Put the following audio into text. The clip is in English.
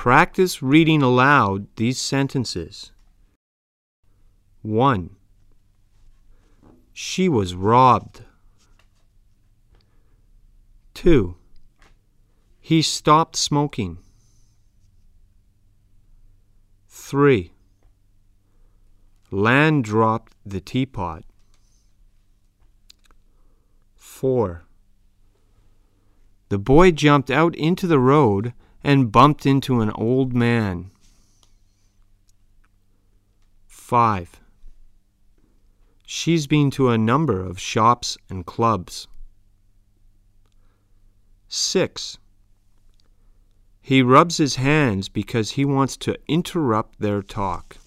Practice reading aloud these sentences. 1. She was robbed. 2. He stopped smoking. 3. Lan dropped the teapot. 4. The boy jumped out into the road and bumped into an old man. 5. She's been to a number of shops and clubs. 6. He rubs his hands because he wants to interrupt their talk.